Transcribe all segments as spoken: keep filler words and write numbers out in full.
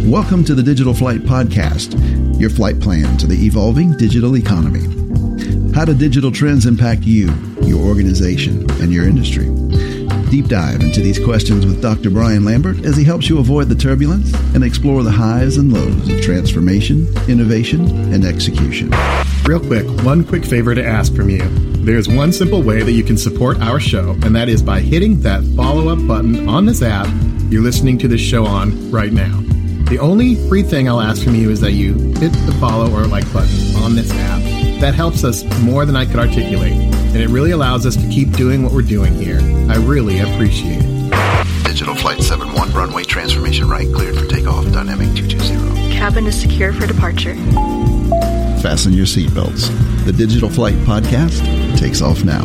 Welcome to the Digital Flight Podcast, your flight plan to the evolving digital economy. How do digital trends impact you, your organization, and your industry? Deep dive into these questions with Doctor Brian Lambert as he helps you avoid the turbulence and explore the highs and lows of transformation, innovation, and execution. Real quick, one quick favor to ask from you. There's one simple way that you can support our show, and that is by hitting that follow-up button on this app you're listening to this show on right now. The only free thing I'll ask from you is that you hit the follow or like button on this app. That helps us more than I could articulate, and it really allows us to keep doing what we're doing here. I really appreciate it. Digital Flight seven one, runway transformation right, cleared for takeoff, dynamic two two zero. Cabin is secure for departure. Fasten your seatbelts. The Digital Flight Podcast takes off now.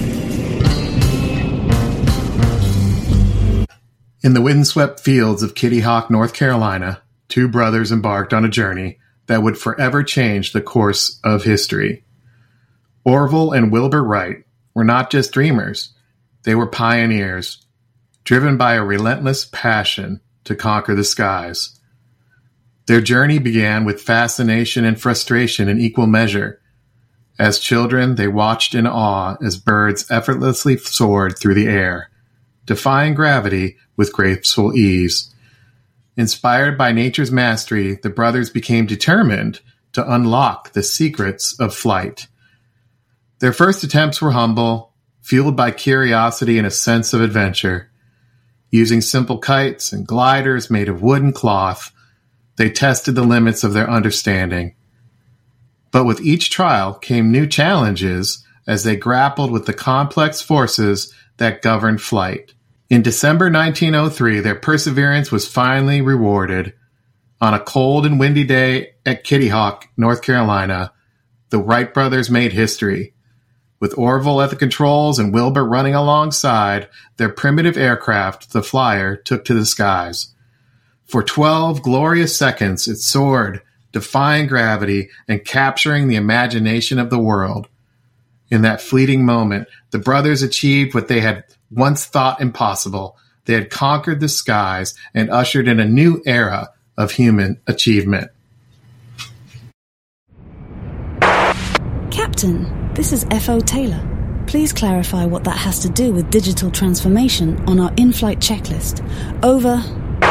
In the windswept fields of Kitty Hawk, North Carolina, two brothers embarked on a journey that would forever change the course of history. Orville and Wilbur Wright were not just dreamers, they were pioneers, driven by a relentless passion to conquer the skies. Their journey began with fascination and frustration in equal measure. As children, they watched in awe as birds effortlessly soared through the air, defying gravity with graceful ease. Inspired by nature's mastery, the brothers became determined to unlock the secrets of flight. Their first attempts were humble, fueled by curiosity and a sense of adventure. Using simple kites and gliders made of wood and cloth, they tested the limits of their understanding. But with each trial came new challenges as they grappled with the complex forces that governed flight. In December nineteen oh three, their perseverance was finally rewarded. On a cold and windy day at Kitty Hawk, North Carolina, the Wright brothers made history. With Orville at the controls and Wilbur running alongside, their primitive aircraft, the Flyer, took to the skies. For twelve glorious seconds, it soared, defying gravity and capturing the imagination of the world. In that fleeting moment, the brothers achieved what they had once thought impossible. They had conquered the skies and ushered in a new era of human achievement. Captain, this is F O Taylor. Please clarify what that has to do with digital transformation on our in-flight checklist. Over.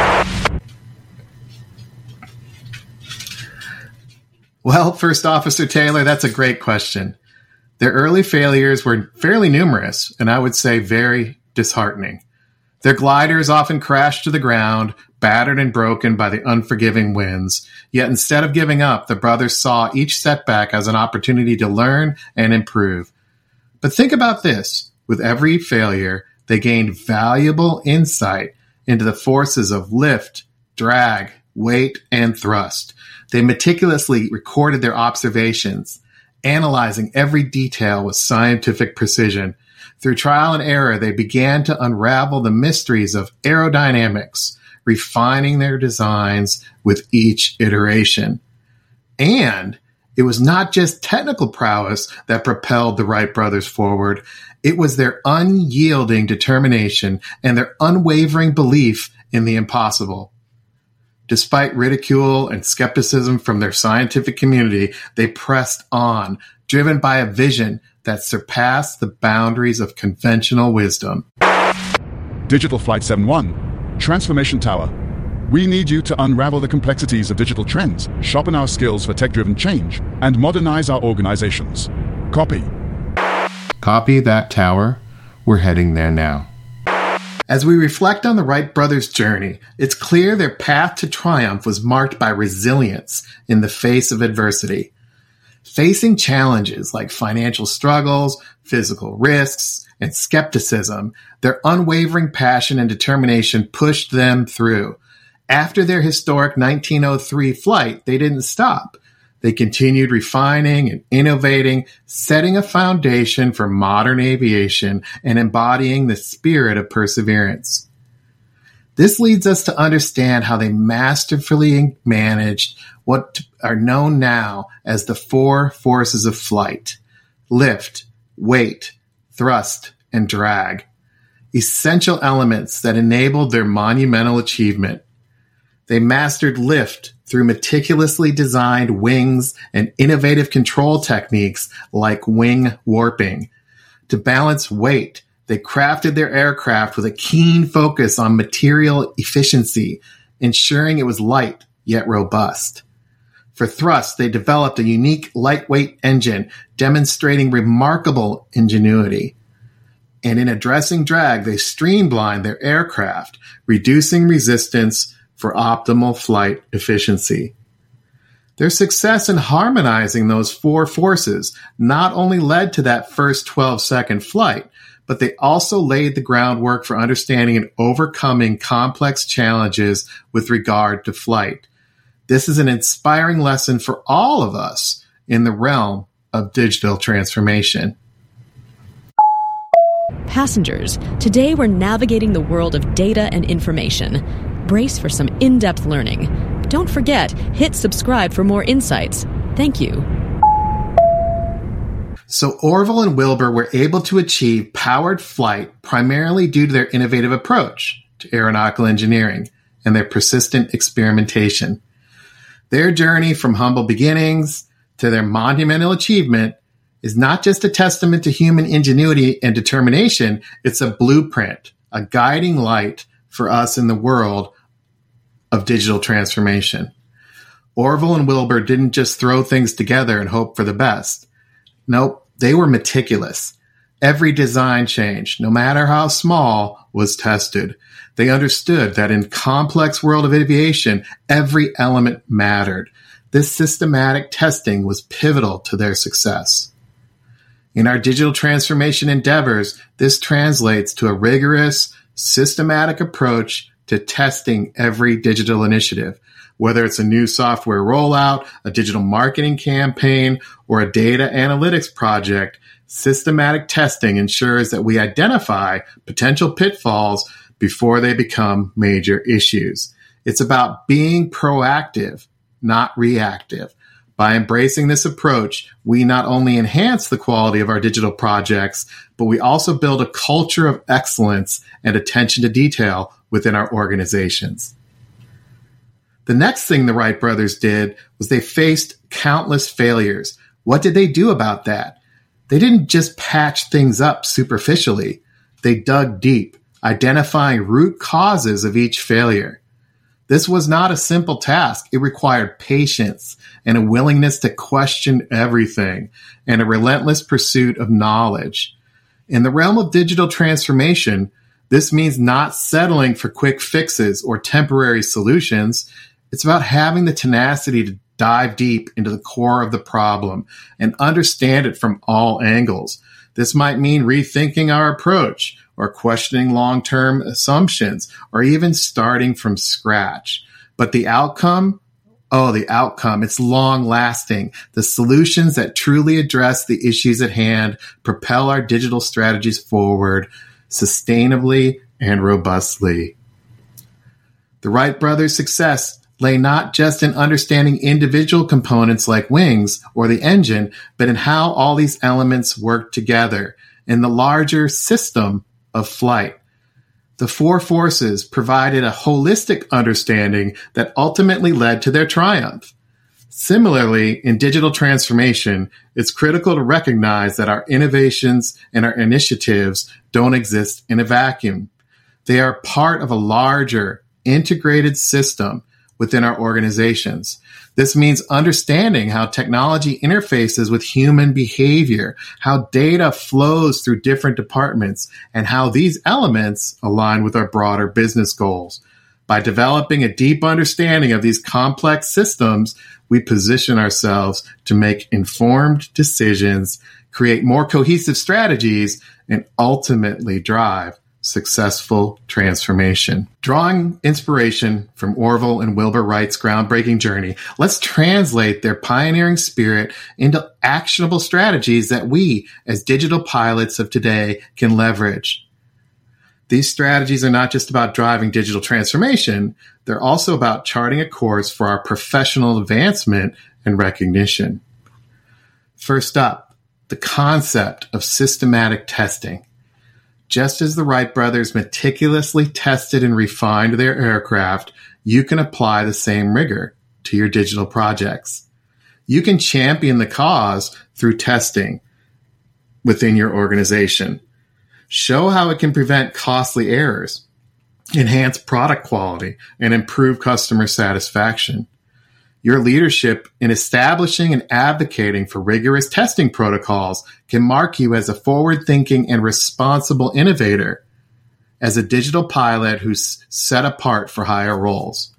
Well, First Officer Taylor, that's a great question. Their early failures were fairly numerous, and I would say very disheartening. Their gliders often crashed to the ground, battered and broken by the unforgiving winds. Yet instead of giving up, the brothers saw each setback as an opportunity to learn and improve. But think about this. With every failure, they gained valuable insight into the forces of lift, drag, weight, and thrust. They meticulously recorded their observations, analyzing every detail with scientific precision. Through trial and error, they began to unravel the mysteries of aerodynamics, refining their designs with each iteration. And it was not just technical prowess that propelled the Wright brothers forward. It was their unyielding determination and their unwavering belief in the impossible. Despite ridicule and skepticism from their scientific community, they pressed on, driven by a vision that surpassed the boundaries of conventional wisdom. Digital Flight seven one, Transformation Tower. We need you to unravel the complexities of digital trends, sharpen our skills for tech-driven change, and modernize our organizations. Copy. Copy that, tower. We're heading there now. As we reflect on the Wright brothers' journey, it's clear their path to triumph was marked by resilience in the face of adversity. Facing challenges like financial struggles, physical risks, and skepticism, their unwavering passion and determination pushed them through. After their historic nineteen oh three flight, they didn't stop. They continued refining and innovating, setting a foundation for modern aviation and embodying the spirit of perseverance. This leads us to understand how they masterfully managed what are known now as the four forces of flight: lift, weight, thrust, and drag, essential elements that enabled their monumental achievement. They mastered lift through meticulously designed wings and innovative control techniques like wing warping. To balance weight, they crafted their aircraft with a keen focus on material efficiency, ensuring it was light yet robust. For thrust, they developed a unique lightweight engine, demonstrating remarkable ingenuity. And in addressing drag, they streamlined their aircraft, reducing resistance for optimal flight efficiency. Their success in harmonizing those four forces not only led to that first twelve-second flight, but they also laid the groundwork for understanding and overcoming complex challenges with regard to flight. This is an inspiring lesson for all of us in the realm of digital transformation. Passengers, today we're navigating the world of data and information. Brace for some in-depth learning. Don't forget, hit subscribe for more insights. Thank you. So Orville and Wilbur were able to achieve powered flight primarily due to their innovative approach to aeronautical engineering and their persistent experimentation. Their journey from humble beginnings to their monumental achievement is not just a testament to human ingenuity and determination, it's a blueprint, a guiding light for us in the world of digital transformation. Orville and Wilbur didn't just throw things together and hope for the best. Nope, they were meticulous. Every design change, no matter how small, was tested. They understood that in complex world of aviation, every element mattered. This systematic testing was pivotal to their success. In our digital transformation endeavors, this translates to a rigorous, systematic approach to testing every digital initiative, whether it's a new software rollout, a digital marketing campaign, or a data analytics project. Systematic testing ensures that we identify potential pitfalls before they become major issues. It's about being proactive, not reactive. By embracing this approach, we not only enhance the quality of our digital projects, but we also build a culture of excellence and attention to detail within our organizations. The next thing the Wright brothers did was they faced countless failures. What did they do about that? They didn't just patch things up superficially. They dug deep, identifying root causes of each failure. This was not a simple task. It required patience and a willingness to question everything and a relentless pursuit of knowledge. In the realm of digital transformation, this means not settling for quick fixes or temporary solutions. It's about having the tenacity to dive deep into the core of the problem and understand it from all angles. This might mean rethinking our approach or questioning long-term assumptions or even starting from scratch. But the outcome, oh, the outcome, it's long-lasting. The solutions that truly address the issues at hand propel our digital strategies forward sustainably and robustly. The Wright brothers' success lay not just in understanding individual components like wings or the engine, but in how all these elements work together in the larger system of flight. The four forces provided a holistic understanding that ultimately led to their triumph. Similarly, in digital transformation, it's critical to recognize that our innovations and our initiatives don't exist in a vacuum. They are part of a larger, integrated system within our organizations. This means understanding how technology interfaces with human behavior, how data flows through different departments, and how these elements align with our broader business goals. By developing a deep understanding of these complex systems, we position ourselves to make informed decisions, create more cohesive strategies, and ultimately drive successful transformation. Drawing inspiration from Orville and Wilbur Wright's groundbreaking journey, let's translate their pioneering spirit into actionable strategies that we, as digital pilots of today, can leverage. These strategies are not just about driving digital transformation, they're also about charting a course for our professional advancement and recognition. First up, the concept of systematic testing. Just as the Wright brothers meticulously tested and refined their aircraft you can apply the same rigor to your digital projects. You can champion the cause through testing within your organization. Show how it can prevent costly errors, enhance product quality, and improve customer satisfaction. Your leadership in establishing and advocating for rigorous testing protocols can mark you as a forward-thinking and responsible innovator, as a digital pilot who's set apart for higher roles.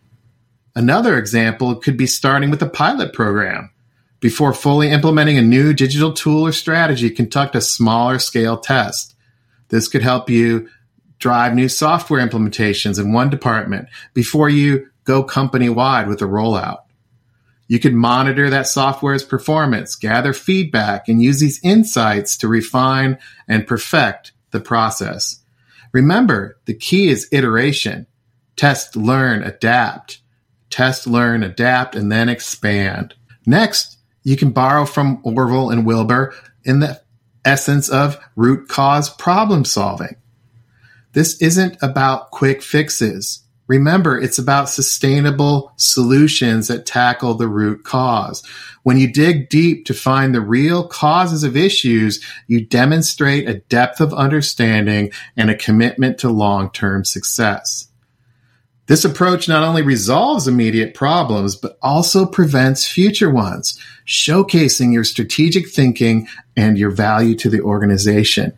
Another example could be starting with a pilot program. Before fully implementing a new digital tool or strategy, conduct a smaller scale test. This could help you drive new software implementations in one department before you go company-wide with a rollout. You could monitor that software's performance, gather feedback, and use these insights to refine and perfect the process. Remember, the key is iteration. Test, learn, adapt. Test, learn, adapt, and then expand. Next, you can borrow from Orville and Wilbur in the essence of root cause problem solving. This isn't about quick fixes. Remember, it's about sustainable solutions that tackle the root cause. When you dig deep to find the real causes of issues, you demonstrate a depth of understanding and a commitment to long-term success. This approach not only resolves immediate problems, but also prevents future ones, showcasing your strategic thinking and your value to the organization.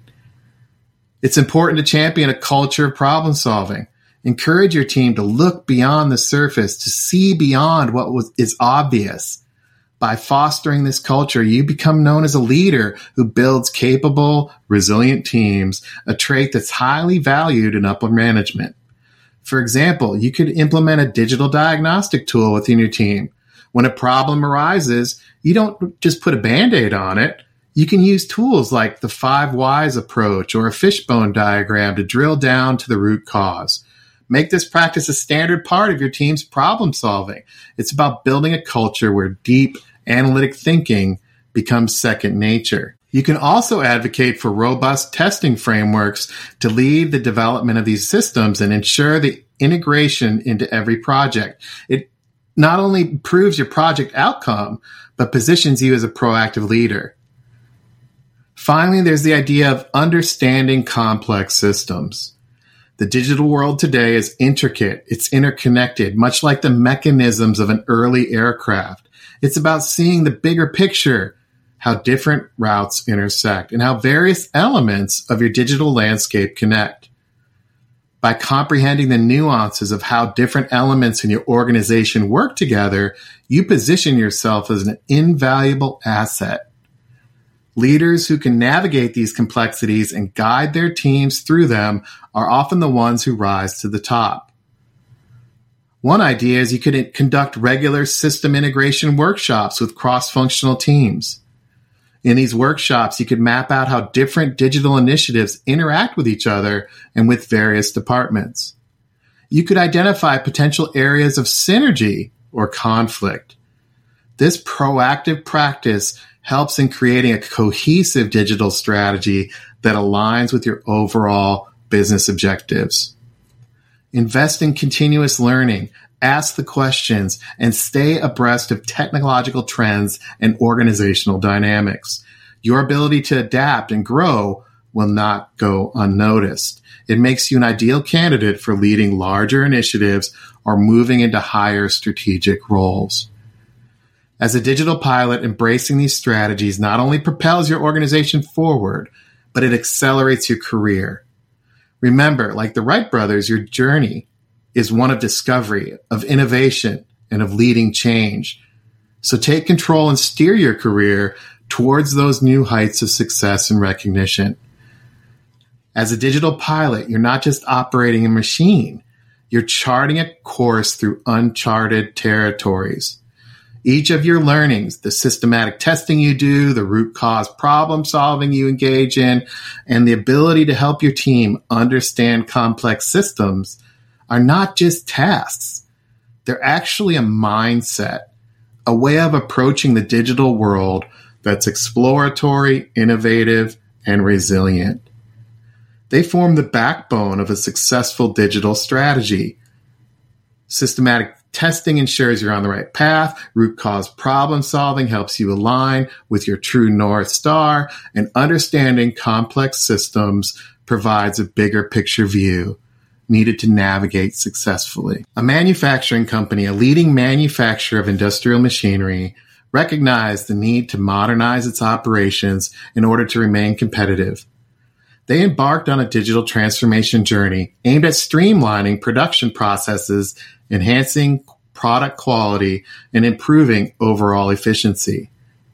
It's important to champion a culture of problem solving. Encourage your team to look beyond the surface, to see beyond what was, is obvious. By fostering this culture, you become known as a leader who builds capable, resilient teams, a trait that's highly valued in upper management. For example, you could implement a digital diagnostic tool within your team. When a problem arises, you don't just put a Band-Aid on it. You can use tools like the five whys approach or a fishbone diagram to drill down to the root cause. Make this practice a standard part of your team's problem solving. It's about building a culture where deep analytic thinking becomes second nature. You can also advocate for robust testing frameworks to lead the development of these systems and ensure the integration into every project. It not only improves your project outcome, but positions you as a proactive leader. Finally, there's the idea of understanding complex systems. The digital world today is intricate. It's interconnected, much like the mechanisms of an early aircraft. It's about seeing the bigger picture, how different routes intersect, and how various elements of your digital landscape connect. By comprehending the nuances of how different elements in your organization work together, you position yourself as an invaluable asset. Leaders who can navigate these complexities and guide their teams through them are often the ones who rise to the top. One idea is you could conduct regular system integration workshops with cross-functional teams. In these workshops, you could map out how different digital initiatives interact with each other and with various departments. You could identify potential areas of synergy or conflict. This proactive practice helps in creating a cohesive digital strategy that aligns with your overall business objectives. Invest in continuous learning, ask the questions, and stay abreast of technological trends and organizational dynamics. Your ability to adapt and grow will not go unnoticed. It makes you an ideal candidate for leading larger initiatives or moving into higher strategic roles. As a digital pilot, embracing these strategies not only propels your organization forward, but it accelerates your career. Remember, like the Wright brothers, your journey is one of discovery, of innovation, and of leading change. So take control and steer your career towards those new heights of success and recognition. As a digital pilot, you're not just operating a machine. You're charting a course through uncharted territories. Each of your learnings, the systematic testing you do, the root cause problem solving you engage in, and the ability to help your team understand complex systems are not just tasks. They're actually a mindset, a way of approaching the digital world that's exploratory, innovative, and resilient. They form the backbone of a successful digital strategy. Systematic testing ensures you're on the right path. Root cause problem solving helps you align with your true North Star. And understanding complex systems provides a bigger picture view needed to navigate successfully. A manufacturing company, a leading manufacturer of industrial machinery, recognized the need to modernize its operations in order to remain competitive. They embarked on a digital transformation journey aimed at streamlining production processes, enhancing product quality, and improving overall efficiency.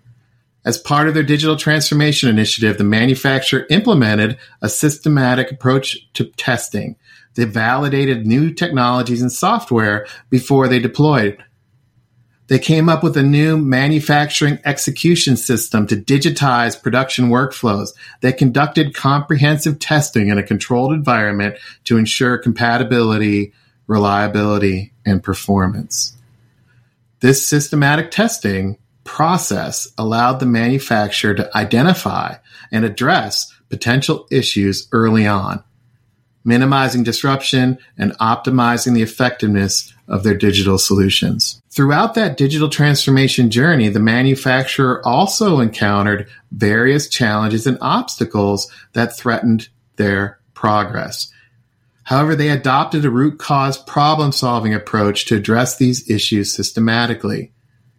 As part of their digital transformation initiative, the manufacturer implemented a systematic approach to testing. They validated new technologies and software before they deployed. They came up with a new manufacturing execution system to digitize production workflows. They conducted comprehensive testing in a controlled environment to ensure compatibility, reliability, and performance. This systematic testing process allowed the manufacturer to identify and address potential issues early on, minimizing disruption and optimizing the effectiveness of their digital solutions. Throughout that digital transformation journey, the manufacturer also encountered various challenges and obstacles that threatened their progress. However, they adopted a root cause problem-solving approach to address these issues systematically.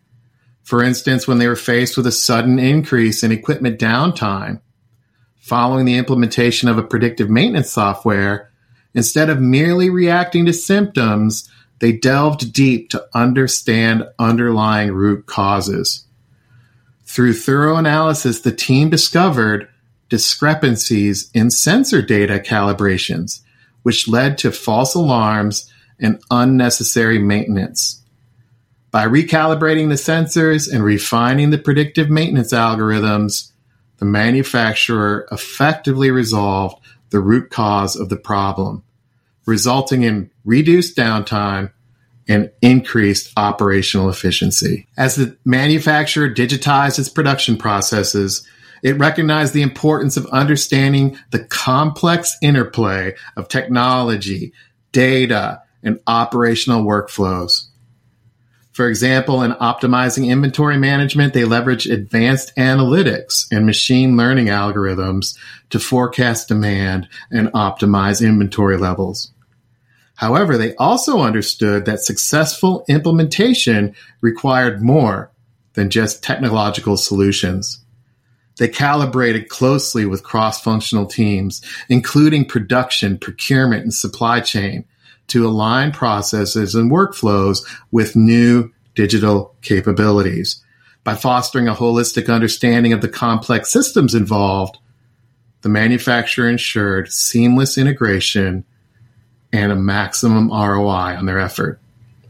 For instance, when they were faced with a sudden increase in equipment downtime, following the implementation of a predictive maintenance software, instead of merely reacting to symptoms, they delved deep to understand underlying root causes. Through thorough analysis, the team discovered discrepancies in sensor data calibrations, which led to false alarms and unnecessary maintenance. By recalibrating the sensors and refining the predictive maintenance algorithms, the manufacturer effectively resolved the root cause of the problem, resulting in reduced downtime and increased operational efficiency. As the manufacturer digitized its production processes, it recognized the importance of understanding the complex interplay of technology, data, and operational workflows. For example, in optimizing inventory management, they leverage advanced analytics and machine learning algorithms to forecast demand and optimize inventory levels. However, they also understood that successful implementation required more than just technological solutions. They calibrated closely with cross-functional teams, including production, procurement, and supply chain, to align processes and workflows with new digital capabilities. By fostering a holistic understanding of the complex systems involved, the manufacturer ensured seamless integration and a maximum R O I on their effort.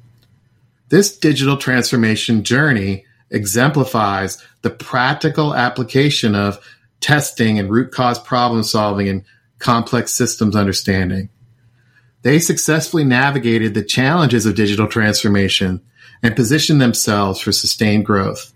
This digital transformation journey exemplifies the practical application of testing and root cause problem solving and complex systems understanding. They successfully navigated the challenges of digital transformation and positioned themselves for sustained growth.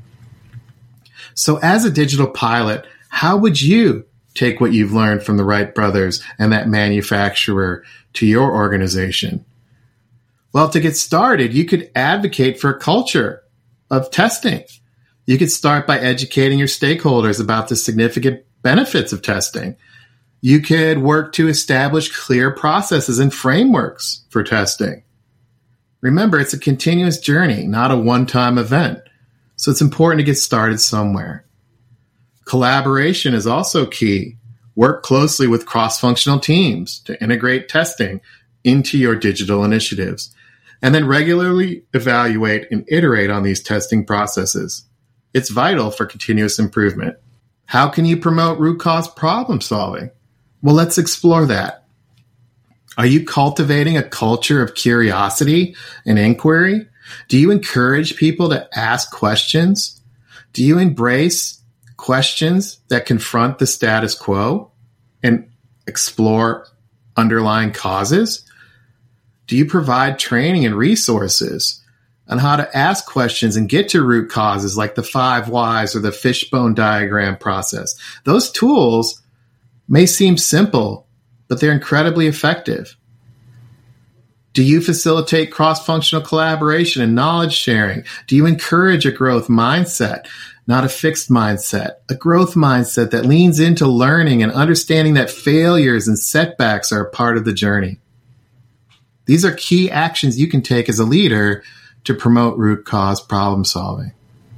So as a digital pilot, how would you take what you've learned from the Wright brothers and that manufacturer to your organization? Well, to get started, you could advocate for a culture of testing. You could start by educating your stakeholders about the significant benefits of testing. You could work to establish clear processes and frameworks for testing. Remember, it's a continuous journey, not a one-time event. So it's important to get started somewhere. Collaboration is also key. Work closely with cross-functional teams to integrate testing into your digital initiatives, and then regularly evaluate and iterate on these testing processes. It's vital for continuous improvement. How can you promote root cause problem solving? Well, let's explore that. Are you cultivating a culture of curiosity and inquiry? Do you encourage people to ask questions? Do you embrace questions that confront the status quo and explore underlying causes? Do you provide training and resources on how to ask questions and get to root causes like the five whys or the fishbone diagram process? Those tools may seem simple, but they're incredibly effective. Do you facilitate cross-functional collaboration and knowledge sharing? Do you encourage a growth mindset, not a fixed mindset, a growth mindset that leans into learning and understanding that failures and setbacks are a part of the journey? These are key actions you can take as a leader to promote root cause problem solving.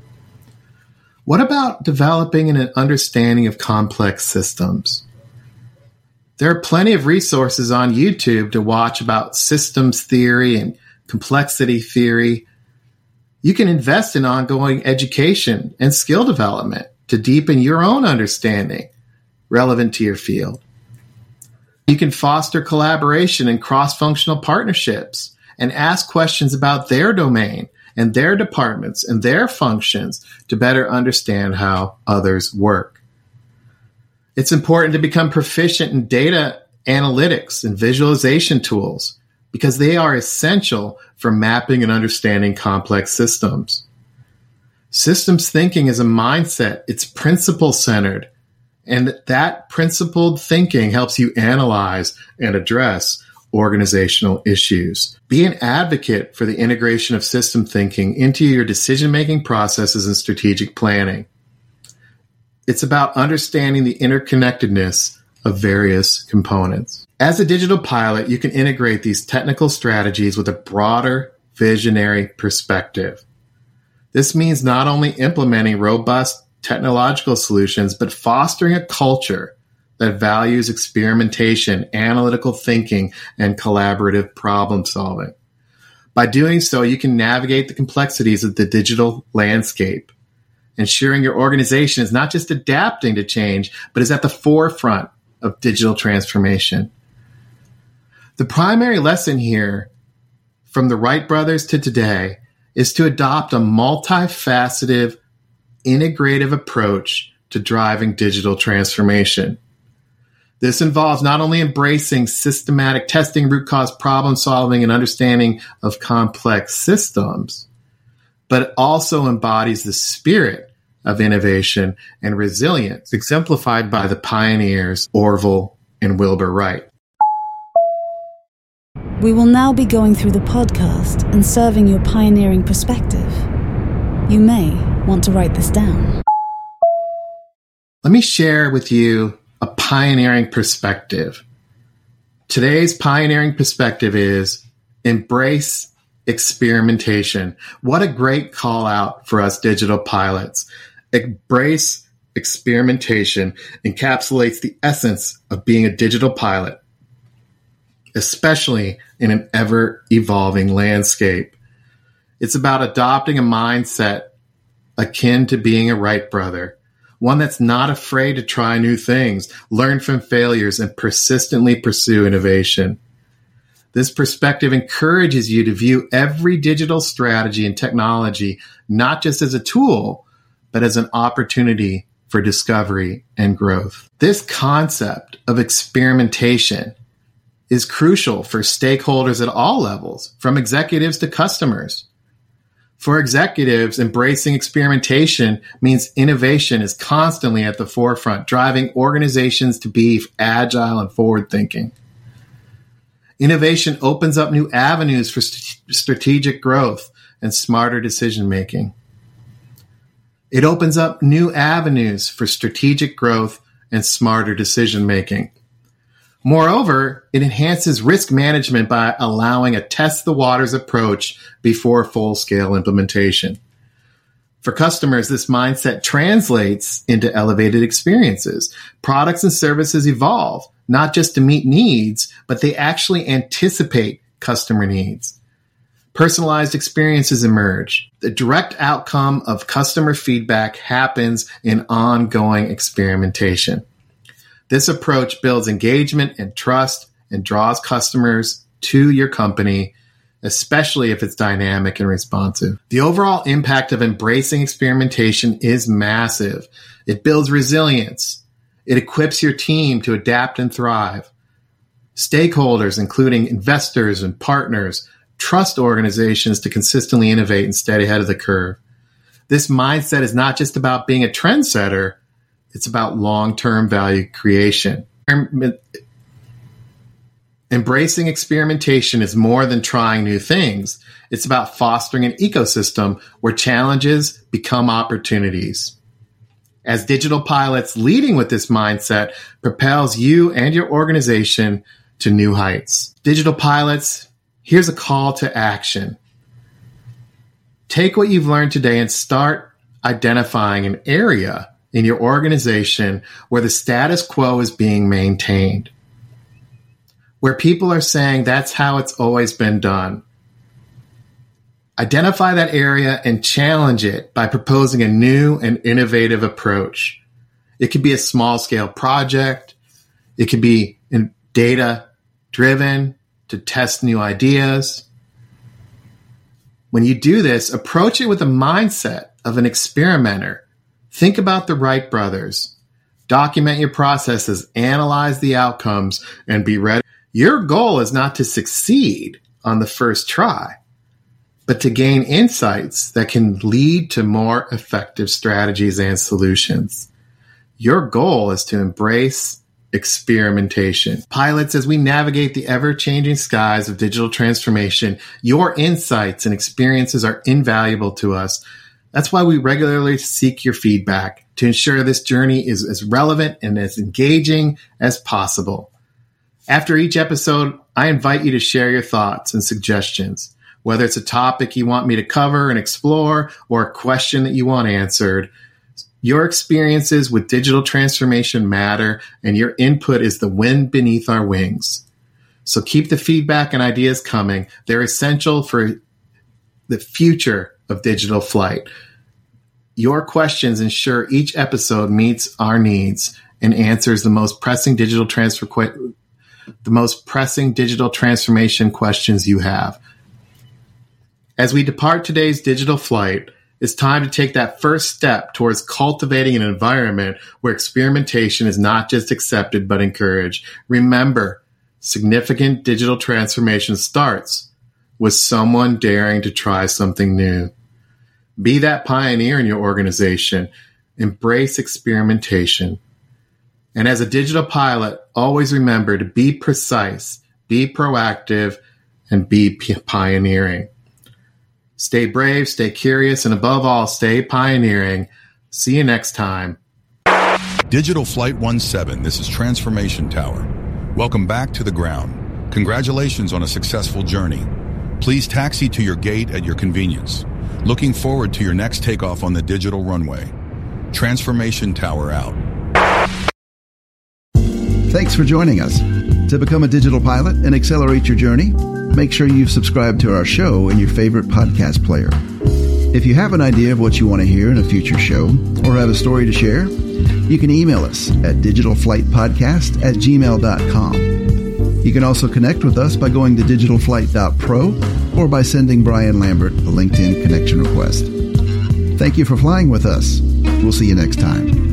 What about developing an understanding of complex systems? There are plenty of resources on YouTube to watch about systems theory and complexity theory. You can invest in ongoing education and skill development to deepen your own understanding relevant to your field. You can foster collaboration and cross-functional partnerships and ask questions about their domain and their departments and their functions to better understand how others work. It's important to become proficient in data analytics and visualization tools because they are essential for mapping and understanding complex systems. Systems thinking is a mindset. It's principle-centered, and that principled thinking helps you analyze and address organizational issues. Be an advocate for the integration of system thinking into your decision-making processes and strategic planning. It's about understanding the interconnectedness of various components. As a digital pilot, you can integrate these technical strategies with a broader visionary perspective. This means not only implementing robust technological solutions, but fostering a culture that values experimentation, analytical thinking, and collaborative problem solving. By doing so, you can navigate the complexities of the digital landscape, ensuring your organization is not just adapting to change, but is at the forefront of digital transformation. The primary lesson here, from the Wright brothers to today, is to adopt a multifaceted, integrative approach to driving digital transformation. This involves not only embracing systematic testing, root cause problem solving, and understanding of complex systems, but it also embodies the spirit of innovation and resilience, exemplified by the pioneers Orville and Wilbur Wright. We will now be going through the podcast and serving your pioneering perspective. You may want to write this down. Let me share with you a pioneering perspective. Today's pioneering perspective is embrace experimentation. What a great call out for us digital pilots. Embrace experimentation encapsulates the essence of being a digital pilot, especially in an ever-evolving landscape. It's about adopting a mindset akin to being a Wright brother, one that's not afraid to try new things, learn from failures, and persistently pursue innovation. This perspective encourages you to view every digital strategy and technology not just as a tool, but as an opportunity for discovery and growth. This concept of experimentation is crucial for stakeholders at all levels, from executives to customers. For executives, embracing experimentation means innovation is constantly at the forefront, driving organizations to be agile and forward-thinking. Innovation opens up new avenues for st- strategic growth and smarter decision-making. It opens up new avenues for strategic growth and smarter decision-making. Moreover, it enhances risk management by allowing a test-the-waters approach before full-scale implementation. For customers, this mindset translates into elevated experiences. Products and services evolve, not just to meet needs, but they actually anticipate customer needs. Personalized experiences emerge. The direct outcome of customer feedback happens in ongoing experimentation. This approach builds engagement and trust and draws customers to your company, especially if it's dynamic and responsive. The overall impact of embracing experimentation is massive. It builds resilience. It equips your team to adapt and thrive. Stakeholders, including investors and partners, trust organizations to consistently innovate and stay ahead of the curve. This mindset is not just about being a trendsetter, it's about long-term value creation. Embracing experimentation is more than trying new things. It's about fostering an ecosystem where challenges become opportunities. As digital pilots, leading with this mindset propels you and your organization to new heights. Digital pilots, here's a call to action. Take what you've learned today and start identifying an area in your organization where the status quo is being maintained, where people are saying that's how it's always been done. Identify that area and challenge it by proposing a new and innovative approach. It could be a small-scale project. It could be data-driven to test new ideas. When you do this, approach it with the mindset of an experimenter. Think about the Wright brothers. Document your processes, analyze the outcomes, and be ready. Your goal is not to succeed on the first try, but to gain insights that can lead to more effective strategies and solutions. Your goal is to embrace experimentation. Pilots, as we navigate the ever-changing skies of digital transformation, your insights and experiences are invaluable to us. That's why we regularly seek your feedback to ensure this journey is as relevant and as engaging as possible. After each episode, I invite you to share your thoughts and suggestions, whether it's a topic you want me to cover and explore or a question that you want answered. Your experiences with digital transformation matter, and your input is the wind beneath our wings. So keep the feedback and ideas coming. They're essential for the future of digital flight. Your questions ensure each episode meets our needs and answers the most pressing digital transfer que- the most pressing digital transformation questions you have. As we depart today's digital flight, it's time to take that first step towards cultivating an environment where experimentation is not just accepted but encouraged. Remember, significant digital transformation starts with someone daring to try something new. Be that pioneer in your organization. Embrace experimentation. And as a digital pilot, always remember to be precise, be proactive, and be p- pioneering. Stay brave, stay curious, and above all, stay pioneering. See you next time. Digital Flight seventeen, this is Transformation Tower. Welcome back to the ground. Congratulations on a successful journey. Please taxi to your gate at your convenience. Looking forward to your next takeoff on the digital runway. Transformation Tower out. Thanks for joining us. To become a digital pilot and accelerate your journey, make sure you've subscribed to our show in your favorite podcast player. If you have an idea of what you want to hear in a future show or have a story to share, you can email us at digital flight podcast at gmail dot com. You can also connect with us by going to digital flight dot pro or by sending Brian Lambert a LinkedIn connection request. Thank you for flying with us. We'll see you next time.